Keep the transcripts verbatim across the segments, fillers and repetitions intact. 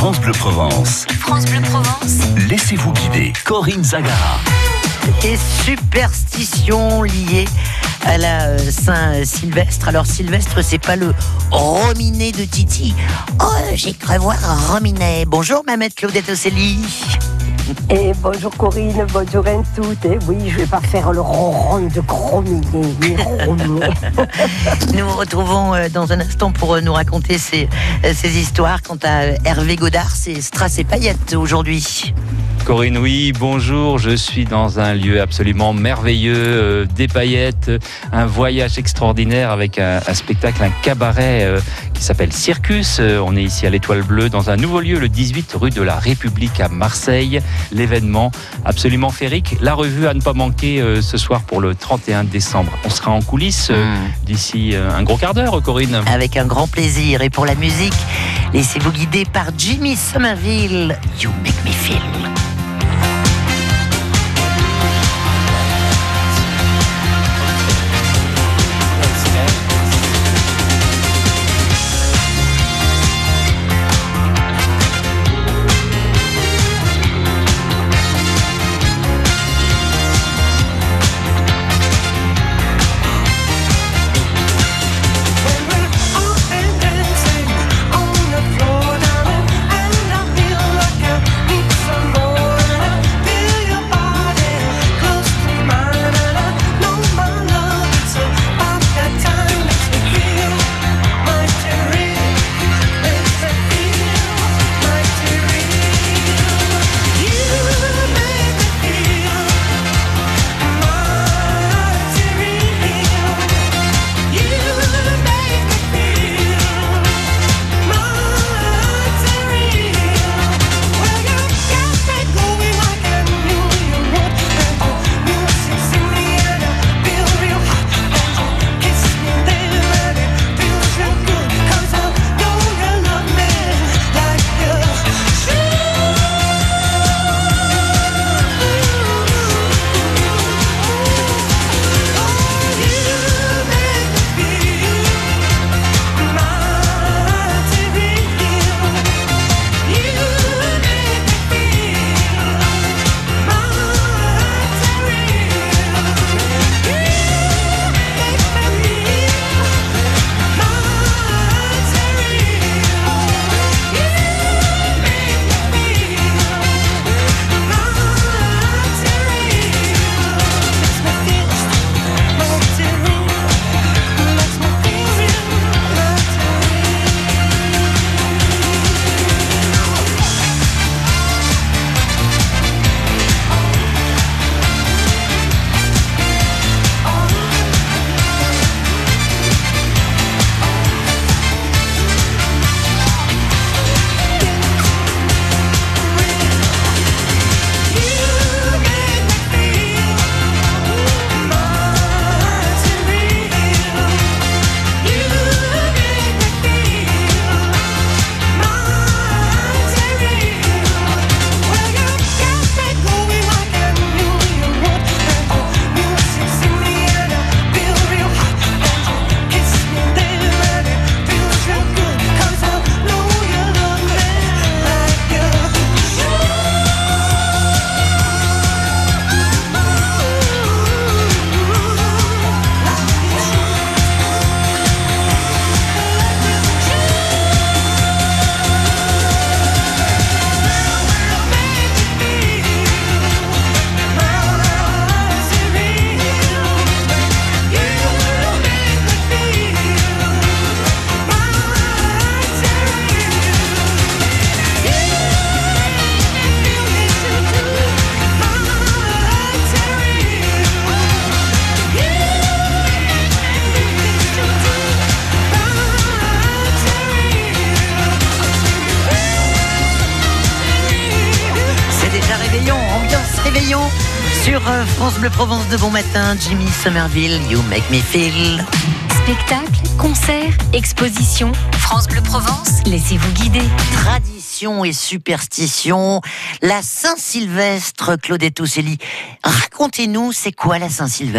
France Bleu Provence. France Bleu Provence. Laissez-vous guider. Corinne Zagara. Les superstitions liées à la euh, Saint-Sylvestre. Alors Sylvestre, c'est pas le rominet de Titi. Oh, j'ai cru voir un rominet. Bonjour Mamette Claudette Océlie. Et bonjour Corinne, bonjour à toutes. Et oui, je vais pas faire le ronron de Grominet, ni rominet. Nous nous retrouvons euh, dans un instant pour euh, nous raconter ces, euh, ces histoires. Quant à euh, Hervé Godard, c'est Strass et paillettes aujourd'hui. Corinne, oui, bonjour, je suis dans un lieu absolument merveilleux, euh, des paillettes, un voyage extraordinaire avec un, un spectacle, un cabaret euh, qui s'appelle Circus. Euh, on est ici à l'Étoile Bleue, dans un nouveau lieu, le dix-huit rue de la République à Marseille. L'événement absolument féerique, la revue à ne pas manquer euh, ce soir pour le trente et un décembre. On sera en coulisses euh, mmh. d'ici euh, un gros quart d'heure, Corinne. Avec un grand plaisir. Et pour la musique, laissez-vous guider par Jimmy Somerville, You Make Me Feel. Sur France Bleu Provence de bon matin, Jimmy Somerville, You Make Me Feel. Spectacle, concert, exposition, France Bleu Provence, laissez-vous guider. Tradition et superstition, la Saint-Sylvestre, Claudette Océlie. Racontez-nous, c'est quoi la Saint-Sylvestre ?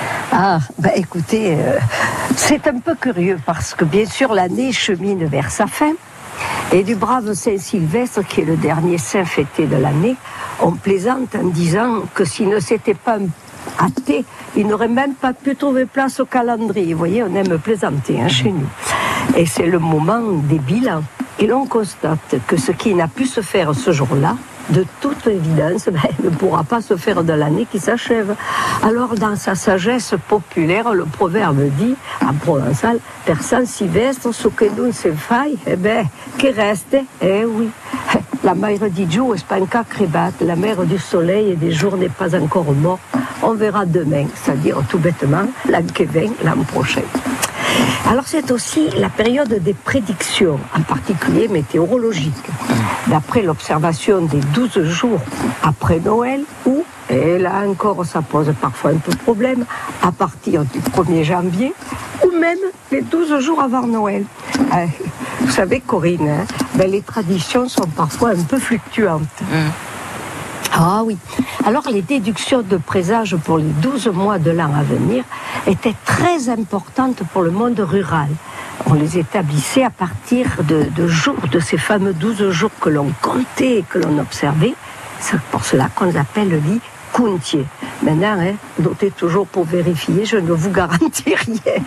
Ah, bah écoutez, euh, c'est un peu curieux parce que bien sûr l'année chemine vers sa fin. Et du brave Saint-Sylvestre, qui est le dernier saint fêté de l'année, on plaisante en disant que s'il ne s'était pas athée, il n'aurait même pas pu trouver place au calendrier. Vous voyez, on aime plaisanter hein, chez nous. Et c'est le moment des bilans. Et l'on constate que ce qui n'a pu se faire ce jour-là, de toute évidence, ben, ne pourra pas se faire de l'année qui s'achève. Alors, dans sa sagesse populaire, le proverbe dit, en provençal, per San Silvestre, ce que non se fai, eh ben, que reste, eh oui. La mère di giù è spanca crebat, la mère du soleil et des jours n'est pas encore morte. On verra demain, c'est-à-dire tout bêtement, l'an qui vient, l'an prochain. Alors c'est aussi la période des prédictions, en particulier météorologiques. D'après l'observation des douze jours après Noël, ou, et là encore ça pose parfois un peu de problème, à partir du premier janvier, ou même les douze jours avant Noël. Euh, vous savez Corinne, hein, ben, les traditions sont parfois un peu fluctuantes. Mm. Ah oui. Alors les déductions de présage pour les douze mois de l'an à venir étaient très importantes pour le monde rural. On les établissait à partir de, de jours, de ces fameux douze jours que l'on comptait et que l'on observait. C'est pour cela qu'on les appelle les comptiers. Maintenant, hein, notez toujours pour vérifier, je ne vous garantis rien.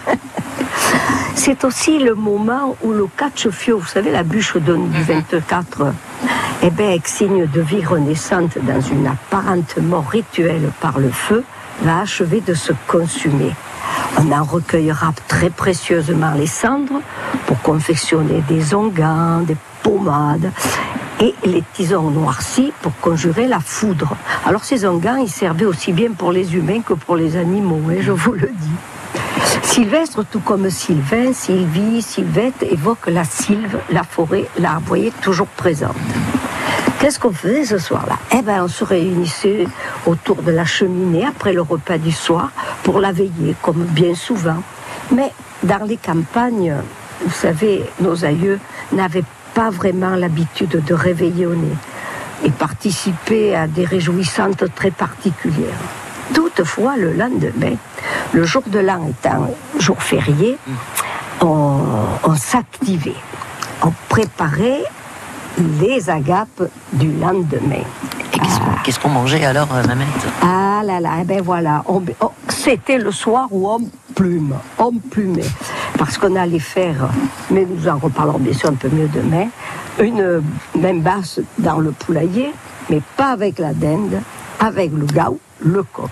C'est aussi le moment où le cacciofio, vous savez, la bûche de, du vingt-quatre, eh bien, signe de vie renaissante dans une apparente mort rituelle par le feu, va achever de se consumer. On en recueillera très précieusement les cendres pour confectionner des onguents, des pommades et les tisons noircis pour conjurer la foudre. Alors ces onguents, ils servaient aussi bien pour les humains que pour les animaux, hein, je vous le dis. Sylvestre, tout comme Sylvain, Sylvie, Sylvette, évoque la sylve, la forêt, la, vous voyez, toujours présente. Qu'est-ce qu'on faisait ce soir-là? Eh bien, on se réunissait autour de la cheminée après le repas du soir pour la veiller, comme bien souvent. Mais dans les campagnes, vous savez, nos aïeux n'avaient pas vraiment l'habitude de réveillonner et participer à des réjouissantes très particulières. Toutefois, le lendemain, le jour de l'an étant jour férié, on, on s'activait, on préparait les agapes du lendemain. Et qu'est-ce, ah. qu'est-ce qu'on mangeait alors, euh, Mamette? Ah là là, eh ben voilà, on, on, c'était le soir où on plume, on plumait, parce qu'on allait faire, mais nous en reparlerons bien sûr un peu mieux demain, une même basse dans le poulailler, mais pas avec la dinde, avec le gaou, le coq.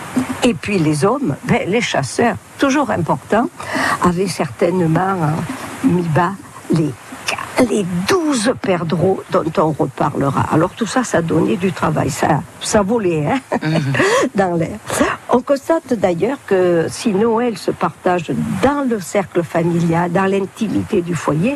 Et puis les hommes, ben, les chasseurs, toujours important, avaient certainement hein, mis bas les les douze perdreaux dont on reparlera. Alors tout ça, ça donnait du travail, ça, ça volait hein, mmh. dans l'air. On constate d'ailleurs que si Noël se partage dans le cercle familial, dans l'intimité du foyer,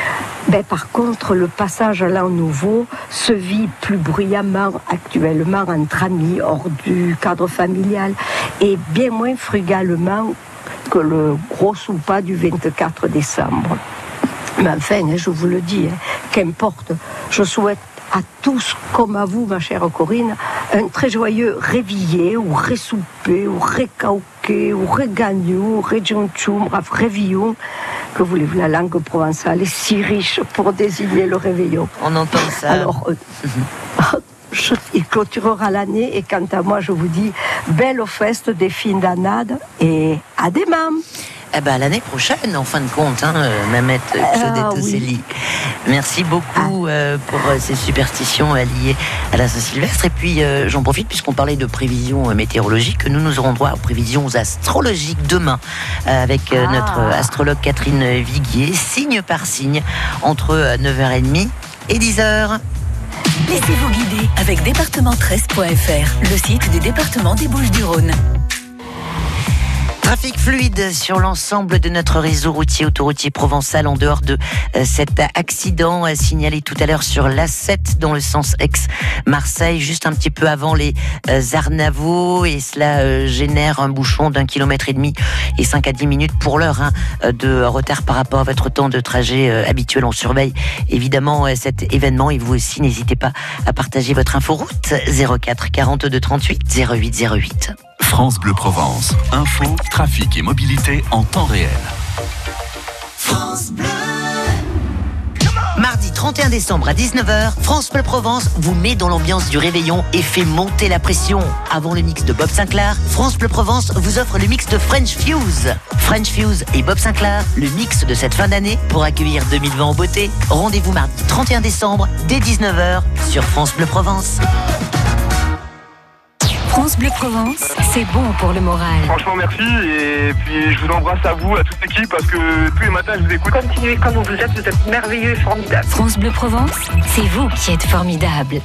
ben par contre, le passage à l'an nouveau se vit plus bruyamment actuellement entre amis, hors du cadre familial, et bien moins frugalement que le gros souper du vingt-quatre décembre. Mais enfin, je vous le dis, hein, qu'importe, je souhaite à tous, comme à vous, ma chère Corinne, un très joyeux réveillé, ou résouper, ou récauqué, ou régagnou, ou région-tchoum, bref, réveillon, que voulez-vous, la langue provençale est si riche pour désigner le réveillon. On entend ça. Alors, euh, mm-hmm. je, il clôturera l'année, et quant à moi, je vous dis, belle fête des fins d'annade, et à demain. Eh ben, l'année prochaine, en fin de compte, hein, Mamette Claudette Océlie. Ah, oui. Merci beaucoup euh, pour euh, ces superstitions euh, liées à la Saint-Sylvestre. Et puis, euh, j'en profite, puisqu'on parlait de prévisions euh, météorologiques, que nous nous aurons droit aux prévisions astrologiques demain, euh, avec euh, ah. notre astrologue Catherine Viguier, signe par signe, entre euh, neuf heures trente et dix heures. Laissez-vous guider avec département treize point f r, le site du département des Bouches-du-Rhône. Trafic fluide sur l'ensemble de notre réseau routier autoroutier provençal en dehors de euh, cet accident euh, signalé tout à l'heure sur l'A sept dans le sens Aix-Marseille, juste un petit peu avant les euh, Arnavaux, et cela euh, génère un bouchon d'un kilomètre et demi et cinq à dix minutes pour l'heure hein, de retard par rapport à votre temps de trajet euh, habituel. On surveille évidemment euh, cet événement, et vous aussi n'hésitez pas à partager votre inforoute zéro quatre quarante-deux trente-huit zéro huit zéro huit. France Bleu Provence. Info, trafic et mobilité en temps réel. France Bleu. Mardi trente et un décembre à dix-neuf heures, France Bleu Provence vous met dans l'ambiance du réveillon et fait monter la pression. Avant le mix de Bob Sinclair, France Bleu Provence vous offre le mix de French Fuse. French Fuse et Bob Sinclair, le mix de cette fin d'année pour accueillir deux mille vingt en beauté. Rendez-vous mardi trente et un décembre dès dix-neuf heures sur France Bleu Provence. France Bleu Provence, c'est bon pour le moral. Franchement, merci. Et puis, je vous embrasse à vous, à toute l'équipe, parce que tous les matins, je vous écoute. Continuez comme vous êtes, vous êtes merveilleux et formidable. France Bleu Provence, c'est vous qui êtes formidable.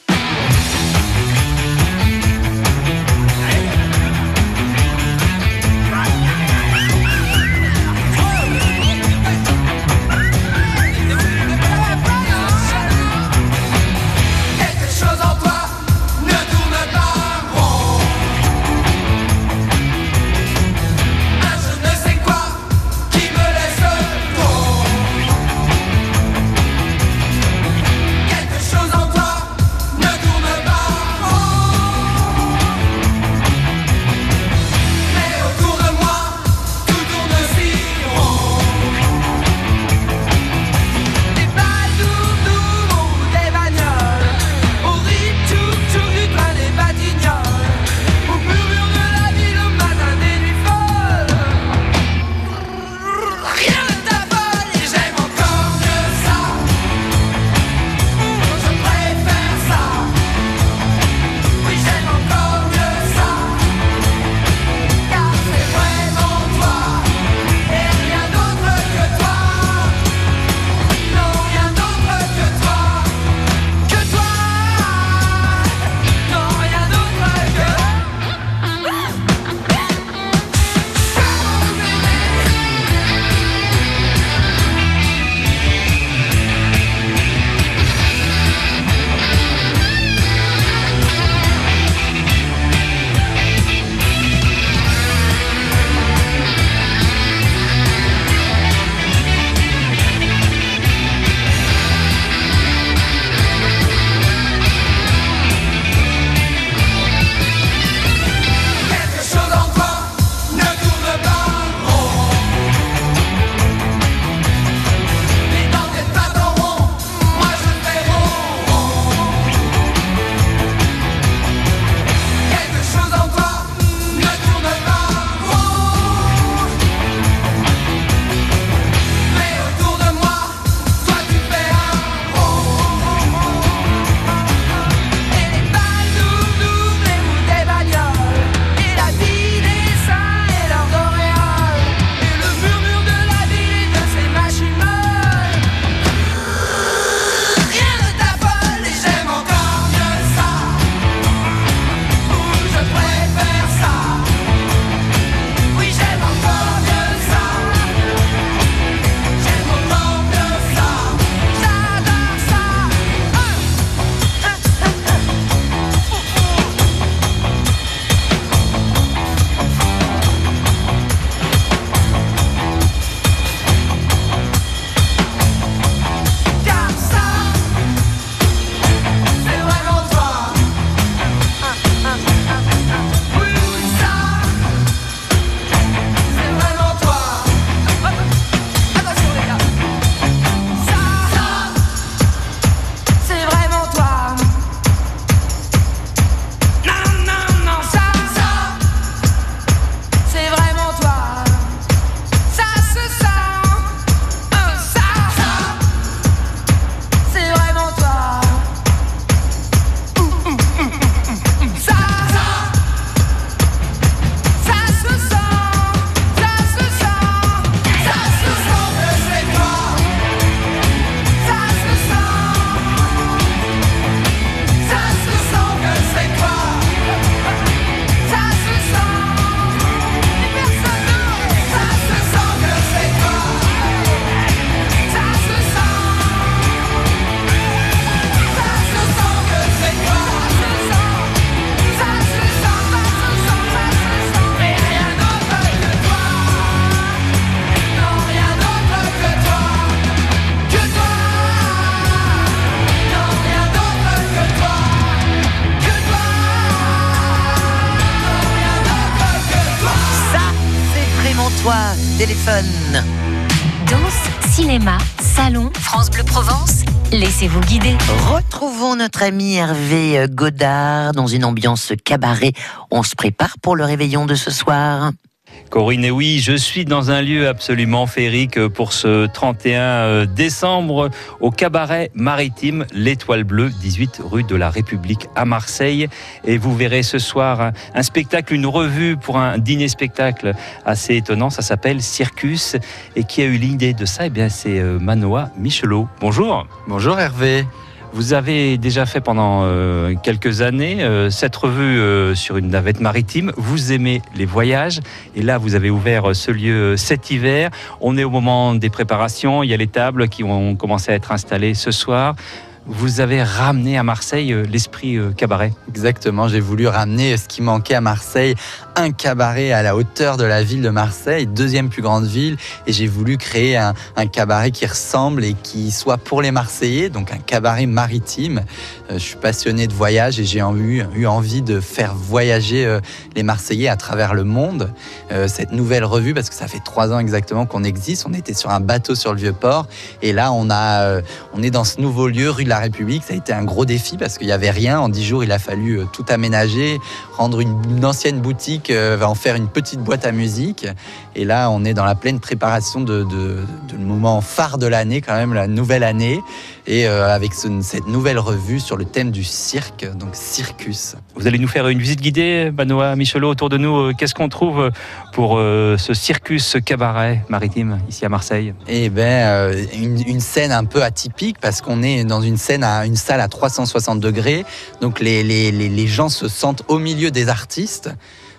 toi, téléphone. Danse, cinéma, salon, France Bleu Provence, Laissez-vous guider. Retrouvons notre ami Hervé Godard dans une ambiance cabaret. On se prépare pour le réveillon de ce soir. Corinne, et oui, je suis dans un lieu absolument féerique pour ce trente et un décembre au cabaret maritime L'Étoile Bleue, dix-huit rue de la République à Marseille. Et vous verrez ce soir un, un spectacle, une revue pour un dîner-spectacle assez étonnant. Ça s'appelle Circus. Et qui a eu l'idée de ça? Eh bien, c'est Manoa Michelot. Bonjour. Bonjour Hervé. Vous avez déjà fait pendant euh, quelques années euh, cette revue euh, sur une navette maritime. Vous aimez les voyages et là vous avez ouvert ce lieu cet hiver. On est au moment des préparations, il y a les tables qui vont commencer à être installées ce soir. Vous avez ramené à Marseille euh, l'esprit euh, cabaret. Exactement, j'ai voulu ramener ce qui manquait à Marseille, un cabaret à la hauteur de la ville de Marseille, deuxième plus grande ville, et j'ai voulu créer un, un cabaret qui ressemble et qui soit pour les Marseillais, donc un cabaret maritime. Euh, je suis passionné de voyage et j'ai eu, eu envie de faire voyager euh, les Marseillais à travers le monde. Euh, cette nouvelle revue, parce que ça fait trois ans exactement qu'on existe, on était sur un bateau sur le Vieux-Port, et là on, a, euh, on est dans ce nouveau lieu, rue de la République. Ça a été un gros défi parce qu'il n'y avait rien. En dix jours, il a fallu tout aménager, rendre une, une ancienne boutique, euh, en faire une petite boîte à musique. Et là, on est dans la pleine préparation de, de, de le moment phare de l'année, quand même, la nouvelle année. Et euh, avec ce, cette nouvelle revue sur le thème du cirque, donc Circus. Vous allez nous faire une visite guidée, Manoa Michelot, autour de nous. Qu'est-ce qu'on trouve pour euh, ce circus, ce cabaret maritime ici à Marseille? Eh bien, euh, une, une scène un peu atypique parce qu'on est dans une scène à une salle à trois cent soixante degrés. Donc les, les, les, les gens se sentent au milieu des artistes.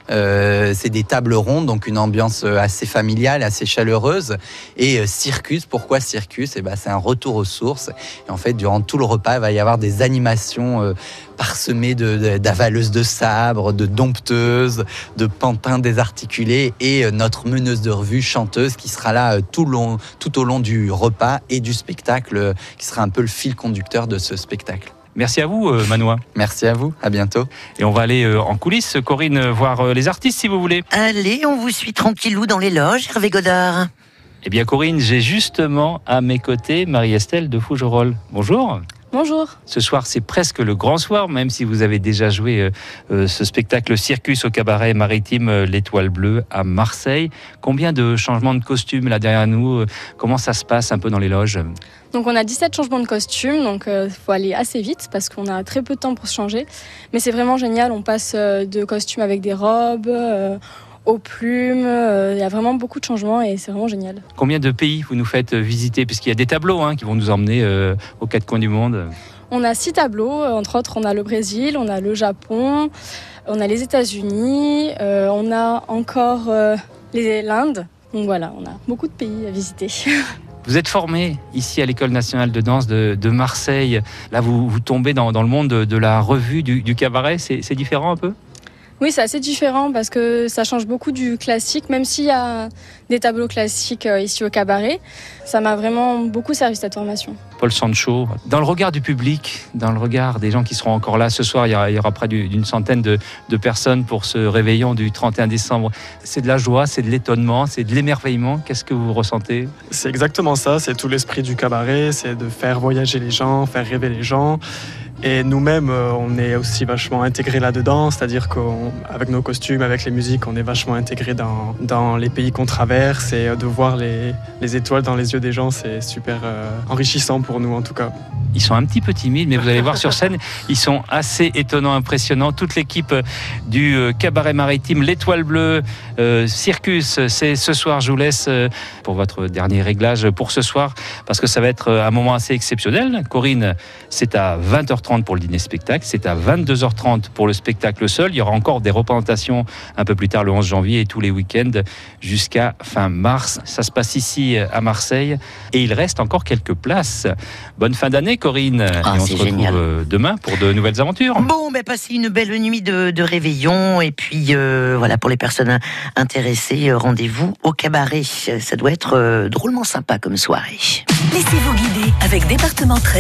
Euh, c'est des tables rondes, donc une ambiance assez familiale, assez chaleureuse. Et euh, Circus, pourquoi Circus? Eh ben, c'est un retour aux sources. Et en fait, durant tout le repas, il va y avoir des animations euh, parsemées de, de, d'avaleuses de sabre, de dompteuses, de pantins désarticulés et euh, notre meneuse de revue, chanteuse, qui sera là euh, tout, long, tout au long du repas et du spectacle, euh, qui sera un peu le fil conducteur de ce spectacle. Merci à vous, euh, Manoa. Merci à vous, à bientôt. Et on va aller euh, en coulisses, Corinne, euh, voir euh, les artistes si vous voulez. Allez, on vous suit tranquillou dans les loges, Hervé Godard. Eh bien, Corinne, j'ai justement à mes côtés Marie-Estelle de Fougerolles. Bonjour. Bonjour. Ce soir, c'est presque le grand soir, même si vous avez déjà joué euh, euh, ce spectacle Circus au cabaret maritime euh, L'Étoile Bleue à Marseille. Combien de changements de costumes là derrière nous? euh, Comment ça se passe un peu dans les loges? Donc on a dix-sept changements de costumes, donc il euh, faut aller assez vite parce qu'on a très peu de temps pour se changer. Mais c'est vraiment génial, on passe euh, de costumes avec des robes, euh, aux plumes, il euh, y a vraiment beaucoup de changements et c'est vraiment génial. Combien de pays vous nous faites visiter? Puisqu'il y a des tableaux hein, qui vont nous emmener euh, aux quatre coins du monde. On a six tableaux, entre autres on a le Brésil, on a le Japon, on a les États-Unis, euh, on a encore euh, les, l'Inde. Donc voilà, on a beaucoup de pays à visiter. Vous êtes formé ici à l'École nationale de danse de, de Marseille. Là, vous, vous tombez dans, dans le monde de, de la revue, du, du cabaret. C'est, c'est différent un peu? Oui, c'est assez différent parce que ça change beaucoup du classique. Même s'il y a des tableaux classiques ici au cabaret, ça m'a vraiment beaucoup servi cette formation. Paul Sancho, dans le regard du public, dans le regard des gens qui seront encore là ce soir, il y aura, il y aura près d'une centaine de, de personnes pour ce réveillon du trente et un décembre. C'est de la joie, c'est de l'étonnement, c'est de l'émerveillement. Qu'est-ce que vous ressentez? C'est exactement ça, c'est tout l'esprit du cabaret, c'est de faire voyager les gens, faire rêver les gens. Et nous-mêmes, on est aussi vachement intégrés là-dedans, c'est-à-dire qu'avec nos costumes, avec les musiques, on est vachement intégrés dans, dans les pays qu'on traverse et de voir les, les étoiles dans les yeux des gens, c'est super euh, enrichissant pour nous en tout cas. Ils sont un petit peu timides, mais vous allez voir sur scène, ils sont assez étonnants, impressionnants. Toute l'équipe du cabaret maritime L'Étoile Bleue, euh, Circus, c'est ce soir. Je vous laisse pour votre dernier réglage pour ce soir, parce que ça va être un moment assez exceptionnel. Corinne, c'est à vingt heures trente pour le dîner-spectacle, c'est à vingt-deux heures trente pour le spectacle seul. Il y aura encore des représentations un peu plus tard, le onze janvier, et tous les week-ends jusqu'à fin mars. Ça se passe ici à Marseille, et il reste encore quelques places. Bonne fin d'année, Corinne, ah, et on se retrouve génial. demain pour de nouvelles aventures. Bon, ben passez une belle nuit de, de réveillon, et puis euh, voilà, pour les personnes intéressées, rendez-vous au cabaret. Ça doit être euh, drôlement sympa comme soirée. Laissez-vous guider avec Département treize.